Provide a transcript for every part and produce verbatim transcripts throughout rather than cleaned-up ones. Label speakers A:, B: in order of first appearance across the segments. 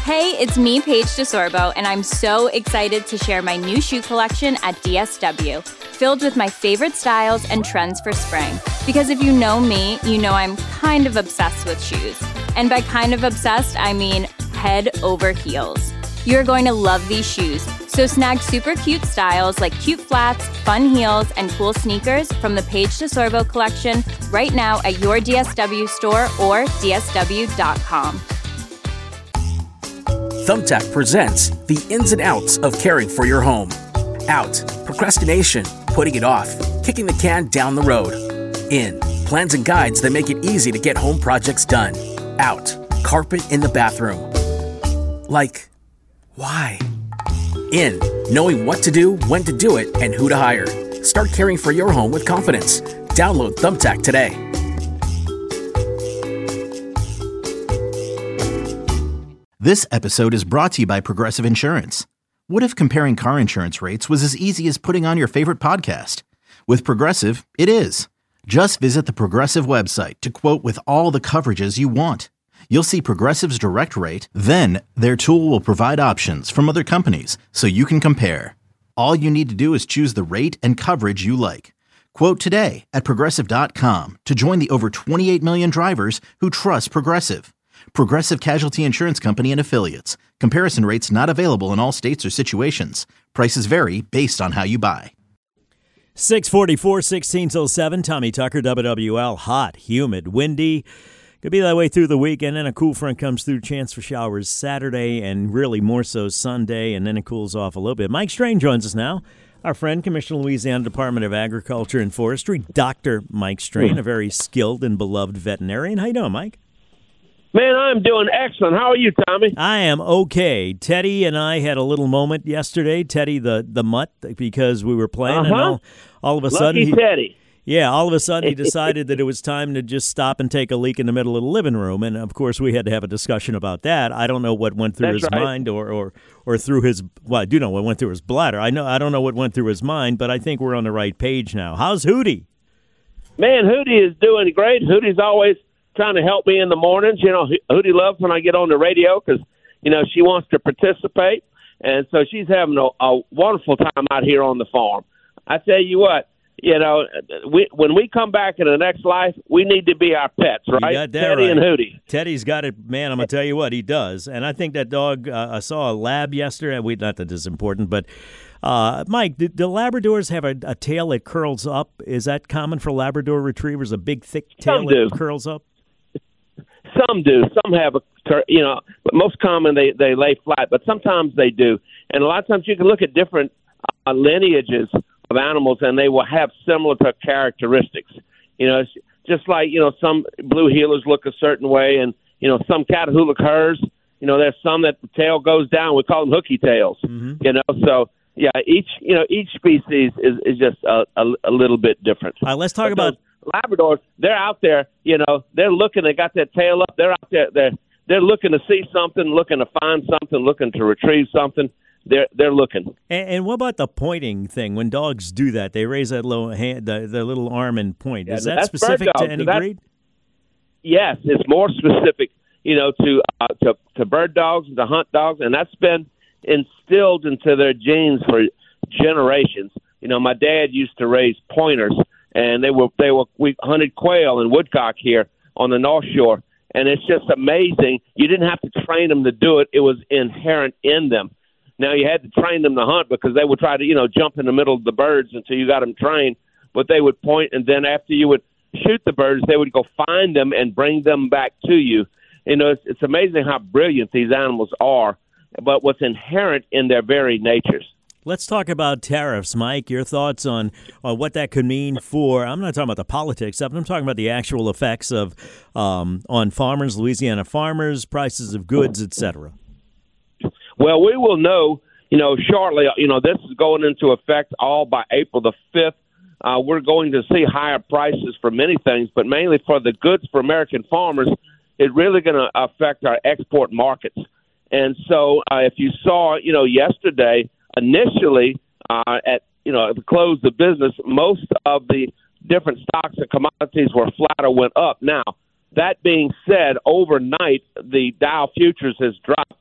A: Hey, it's me, Paige DeSorbo, and I'm so excited to share my new shoe collection at D S W, filled with my favorite styles and trends for spring. Because if you know me, you know I'm kind of obsessed with shoes. And by kind of obsessed, I mean head over heels. You're going to love these shoes, so snag super cute styles like cute flats, fun heels, and cool sneakers from the Paige DeSorbo collection right now at your D S W store or D S W dot com.
B: Thumbtack presents the ins and outs of caring for your home. Out, procrastination, putting it off, kicking the can down the road. In, plans and guides that make it easy to get home projects done. Out, carpet in the bathroom. Like, why? In, knowing what to do, when to do it, and who to hire. Start caring for your home with confidence. Download Thumbtack today.
C: This episode is brought to you by Progressive Insurance. What if comparing car insurance rates was as easy as putting on your favorite podcast? With Progressive, it is. Just visit the Progressive website to quote with all the coverages you want. You'll see Progressive's direct rate, then their tool will provide options from other companies so you can compare. All you need to do is choose the rate and coverage you like. Quote today at Progressive dot com to join the over twenty-eight million drivers who trust Progressive. Progressive Casualty Insurance Company and Affiliates. Comparison rates not available in all states or situations. Prices vary based on how you buy.
D: six forty-four, sixteen till seven. Tommy Tucker, W W L. Hot, humid, windy. Could be that way through the weekend, and a cool front comes through. Chance for showers Saturday and really more so Sunday, and then it cools off a little bit. Mike Strain joins us now. Our friend, Commissioner, Louisiana Department of Agriculture and Forestry, Doctor Mike Strain, a very skilled and beloved veterinarian. How you doing, Mike?
E: Man, I'm doing excellent. How are you, Tommy?
D: I am okay. Teddy and I had a little moment yesterday. Teddy, the, the mutt, because we were playing,
E: uh-huh.
D: and all, all of a
E: Lucky
D: sudden, he,
E: Teddy.
D: yeah, all of a sudden he decided that it was time to just stop and take a leak in the middle of the living room, and of course we had to have a discussion about that. I don't know what went through
E: That's
D: his
E: right.
D: mind, or, or or through his. Well, I do know what went through his bladder. I know I don't know what went through his mind, but I think we're on the right page now. How's Hootie?
E: Man, Hootie is doing great. Hootie's always trying to help me in the mornings. You know, Hootie loves when I get on the radio because, you know, she wants to participate. And so she's having a, a wonderful time out here on the farm. I tell you what, you know, we, when we come back in the next life, we need to be our pets, right?
D: You got that
E: Teddy
D: right.
E: and Hootie.
D: Teddy's got it, man. I'm gonna tell you what he does, and I think that dog. Uh, I saw a lab yesterday. We not that this is important, but uh, Mike, do, do Labradors have a, a tail that curls up? Is that common for Labrador Retrievers? A big, thick tail
E: Some
D: that
E: do.
D: curls up?
E: Some do. Some have a, you know, but most common they, they lay flat, but sometimes they do. And a lot of times you can look at different uh, lineages of animals, and they will have similar characteristics. You know, it's just like, you know, some blue heelers look a certain way, and, you know, some Catahoula curs, you know, there's some that the tail goes down. We call them hooky tails,
D: Mm-hmm.
E: you know. So, yeah, each, you know, each species is, is just a, a, a little bit different.
D: All right, let's talk
E: But
D: about.
E: those Labradors, they're out there, you know, they're looking, they got their tail up, they're out there, they're, they're looking to see something, looking to find something, looking to retrieve something. They're they're looking.
D: And, and what about the pointing thing? When dogs do that, they raise that little hand, the, the little arm and point.
E: Yeah,
D: Is that
E: that's
D: specific
E: bird
D: to
E: dogs.
D: any
E: That-
D: breed?
E: Yes, it's more specific, you know, to, uh, to to bird dogs, to hunt dogs, and that's been instilled into their genes for generations. You know, my dad used to raise pointers, and they were they were we hunted quail and woodcock here on the North Shore, and it's just amazing. You didn't have to train them to do it; it was inherent in them. Now you had to train them to hunt because they would try to, you know, jump in the middle of the birds until you got them trained. But they would point, and then after you would shoot the birds, they would go find them and bring them back to you. You know, it's, it's amazing how brilliant these animals are, but what's inherent in their very natures.
D: Let's talk about tariffs, Mike. Your thoughts on, on what that could mean for, I'm not talking about the politics stuff, I'm talking about the actual effects of um, on farmers, Louisiana farmers, prices of goods, et cetera.
E: Well, we will know, you know, shortly. You know, this is going into effect all by April the fifth. Uh, we're going to see higher prices for many things, but mainly for the goods for American farmers, it's really going to affect our export markets. And so uh, if you saw, you know, yesterday, initially uh, at, you know, at the close of business, most of the different stocks and commodities were flat or went up. Now, that being said, overnight, the Dow futures has dropped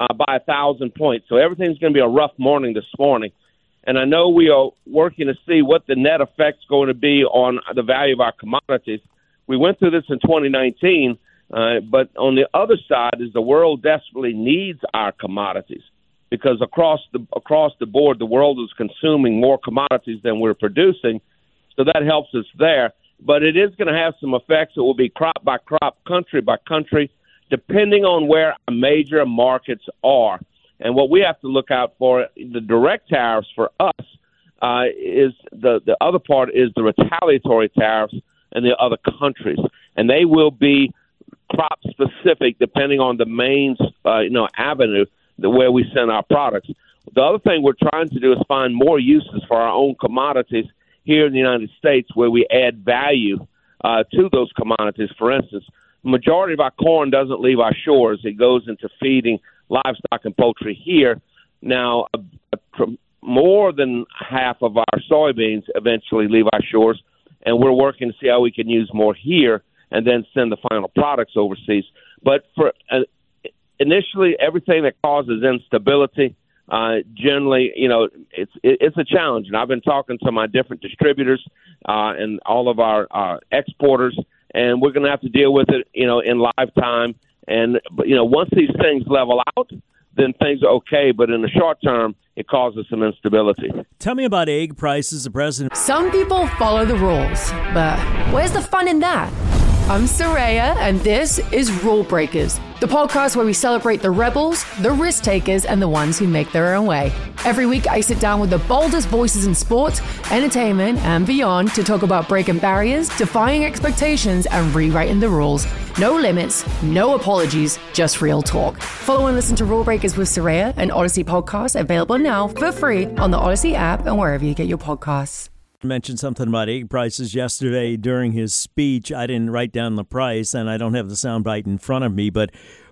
E: uh, by a thousand points. So everything's going to be a rough morning this morning. And I know we are working to see what the net effect's going to be on the value of our commodities. We went through this in twenty nineteen, uh, but on the other side is the world desperately needs our commodities, because across the across the board, the world is consuming more commodities than we're producing. So that helps us there. But it is going to have some effects. It will be crop by crop, country by country, depending on where our major markets are. And what we have to look out for, the direct tariffs for us, uh, is the, the other part is the retaliatory tariffs in the other countries. And they will be crop specific depending on the main uh, you know, avenue the where we send our products. The other thing we're trying to do is find more uses for our own commodities here in the United States where we add value uh, to those commodities. For instance, the majority of our corn doesn't leave our shores. It goes into feeding livestock and poultry here. Now, uh, uh, more than half of our soybeans eventually leave our shores, and we're working to see how we can use more here and then send the final products overseas. But for uh, initially, everything that causes instability, uh, generally, you know, it's it, it's a challenge. And I've been talking to my different distributors uh, and all of our uh, exporters, and we're going to have to deal with it, you know, in live time. And, but, you know, once these things level out, then things are okay. But in the short term, it causes some instability.
D: Tell me about egg prices. The president.
F: Some people follow the rules, but where's the fun in that? I'm Soraya, and this is Rule Breakers, the podcast where we celebrate the rebels, the risk takers, and the ones who make their own way. Every week, I sit down with the boldest voices in sports, entertainment, and beyond to talk about breaking barriers, defying expectations, and rewriting the rules. No limits, no apologies, just real talk. Follow and listen to Rule Breakers with Soraya, an Odyssey podcast available now for free on the Odyssey app and wherever you get your podcasts.
D: Mentioned something about egg prices yesterday during his speech. I didn't write down the price, and I don't have the soundbite in front of me, but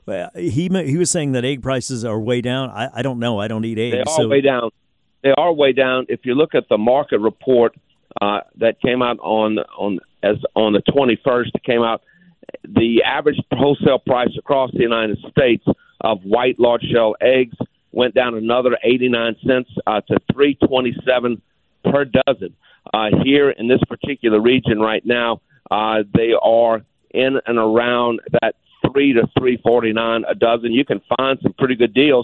D: he he was saying that egg prices are way down. I, I don't know. I don't eat eggs.
E: They are
D: so.
E: way down. They are way down. If you look at the market report uh, that came out on on as on the twenty-first, it came out, the average wholesale price across the United States of white large shell eggs went down another eighty-nine cents uh, to three twenty-seven per dozen. Uh, here in this particular region right now, uh, they are in and around that three to three forty-nine a dozen. You can find some pretty good deals.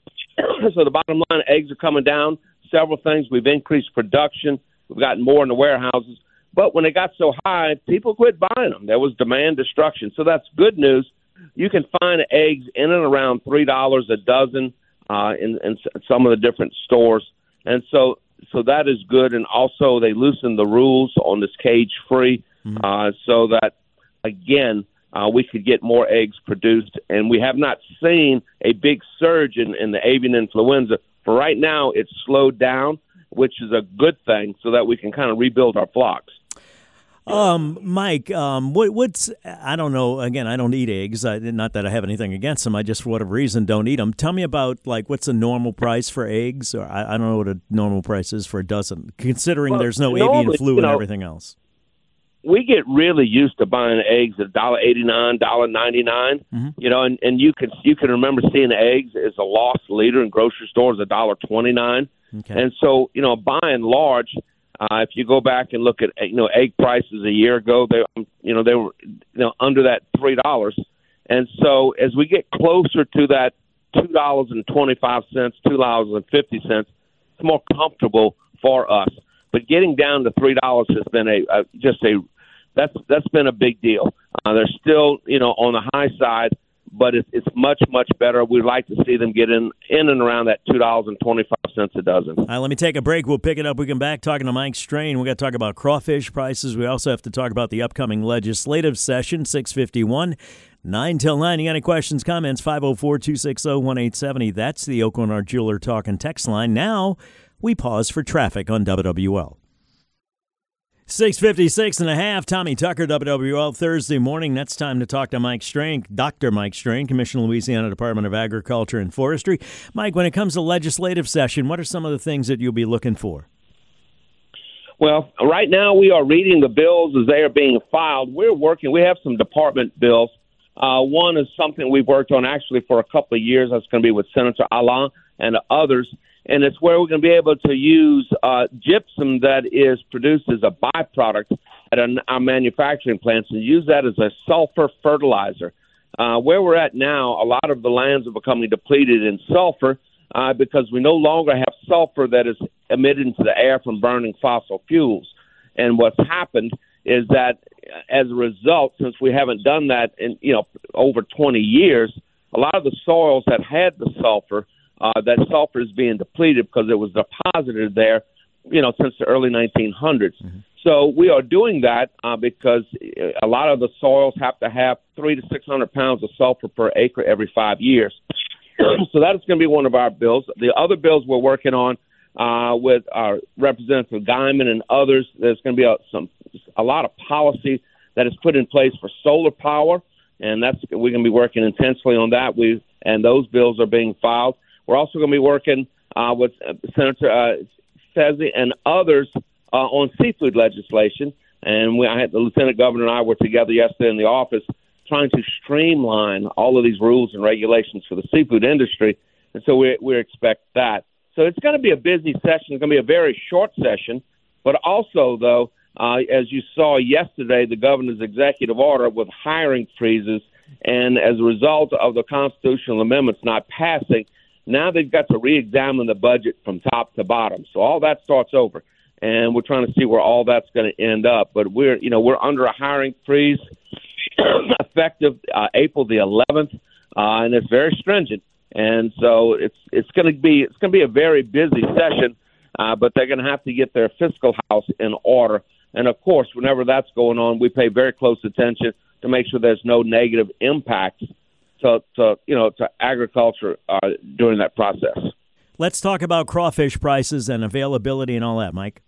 E: So the bottom line, eggs are coming down. Several things. We've increased production. We've gotten more in the warehouses. But when it got so high, people quit buying them. There was demand destruction. So that's good news. You can find eggs in and around three dollars a dozen uh, in, in some of the different stores. And so So that is good, and also they loosened the rules on this cage-free, mm-hmm. uh, so that, again, uh, we could get more eggs produced. And we have not seen a big surge in, in the avian influenza. For right now, it's slowed down, which is a good thing, so that we can kind of rebuild our flocks.
D: Um, Mike, um, what, what's, I don't know, again, I don't eat eggs. I, not that I have anything against them. I just, for whatever reason, don't eat them. Tell me about, like, what's a normal price for eggs? Or I, I don't know what a normal price is for a dozen, considering well, there's no normally, avian flu and know, everything else.
E: We get really used to buying eggs at one dollar eighty-nine, one dollar ninety-nine, mm-hmm. you know, and, and you can you can remember seeing eggs as a loss leader in grocery stores, one dollar twenty-nine. Okay. And so, you know, by and large, Uh, if you go back and look at, you know, egg prices a year ago, they, you know, they were, you know, under that three dollars. And so as we get closer to that two dollars and twenty-five cents, two dollars and fifty cents, it's more comfortable for us. But getting down to three dollars has been a, a just a, that's, that's been a big deal. Uh, they're still, you know, on the high side, but it's, it's much, much better. We'd like to see them get in, in and around that two dollars and twenty-five cents a dozen.
D: All right, let me take a break. We'll pick it up. We come back talking to Mike Strain. We got to talk about crawfish prices. We also have to talk about the upcoming legislative session, six fifty-one, nine till nine. You got any questions, comments? five oh four, two six oh, one eight seven oh. That's the Oaklawn Jeweler Talk and Text line. Now we pause for traffic on W W L. six fifty-six and a half, Tommy Tucker, W W L, Thursday morning. That's time to talk to Mike Strain, Doctor Mike Strain, Commissioner, Louisiana Department of Agriculture and Forestry. Mike, when it comes to legislative session, what are some of the things that you'll be looking for?
E: Well, right now we are reading the bills as they are being filed. We're working. We have some department bills Uh, one is something we've worked on actually for a couple of years. That's going to be with Senator Alain and others. And it's where we're going to be able to use uh, gypsum that is produced as a byproduct at an, our manufacturing plants and use that as a sulfur fertilizer. Uh, where we're at now, a lot of the lands are becoming depleted in sulfur uh, because we no longer have sulfur that is emitted into the air from burning fossil fuels. And what's happened is that as a result, since we haven't done that in, you know, over twenty years, a lot of the soils that had the sulfur, uh, that sulfur is being depleted because it was deposited there, you know, since the early nineteen hundreds. Mm-hmm. So we are doing that uh, because a lot of the soils have to have three to six hundred pounds of sulfur per acre every five years. So that is going to be one of our bills. The other bills we're working on uh, with our Representative Guyman and others, there's going to be a, some a lot of policy that is put in place for solar power, and that's we're going to be working intensely on that. We and those bills are being filed. We're also going to be working uh, with Senator uh, Fezzi and others uh, on seafood legislation. And we, I had the Lieutenant Governor and I were together yesterday in the office trying to streamline all of these rules and regulations for the seafood industry. And so we, we expect that. So it's going to be a busy session. It's going to be a very short session. But also, though, uh, as you saw yesterday, the governor's executive order with hiring freezes, and as a result of the constitutional amendments not passing, now they've got to re-examine the budget from top to bottom. So all that starts over, and we're trying to see where all that's going to end up. But we're, you know, we're under a hiring freeze effective uh, April the eleventh, uh, and it's very stringent. And so it's it's going to be it's going to be a very busy session, uh, but they're going to have to get their fiscal house in order. And of course, whenever that's going on, we pay very close attention to make sure there's no negative impacts to, to you know to agriculture uh, during that process.
D: Let's talk about crawfish prices and availability and all that, Mike.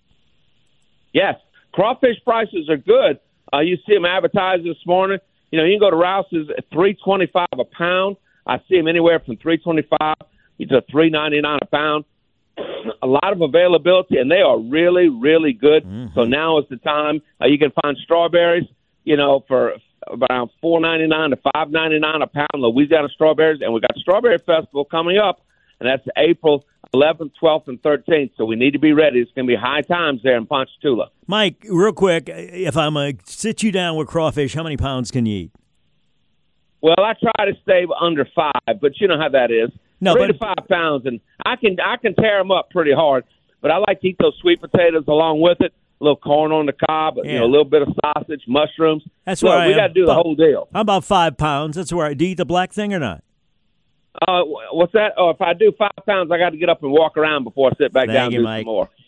E: Yes, crawfish prices are good. Uh, you see them advertised this morning. You know, you can go to Rouse's at three twenty-five a pound. I see them anywhere from three twenty-five to three ninety-nine a pound. A lot of availability, and they are really, really good. Mm-hmm. So now is the time. Uh, you can find strawberries, you know, for around four ninety-nine to five ninety-nine a pound. Louisiana strawberries, and we got the Strawberry Festival coming up, and that's April eleventh, twelfth, and thirteenth. So we need to be ready. It's going to be high times there in Ponchatoula.
D: Mike, real quick, if I'm going to sit you down with crawfish, how many pounds can you eat?
E: Well, I try to stay under five, but you know how that is.
D: No,
E: Three
D: but,
E: to five pounds, and I can I can tear them up pretty hard. But I like to eat those sweet potatoes along with it. A little corn on the cob, yeah. you know, a little bit of sausage, mushrooms.
D: That's
E: Look,
D: where I
E: we
D: am.
E: got to do the
D: about,
E: whole deal.
D: I'm about five pounds. That's where I do you eat the black thing or not?
E: Uh, what's that? Oh, if I do five pounds, I got to get up and walk around before I sit back
D: Thank
E: down and
D: you,
E: do
D: Mike.
E: some more.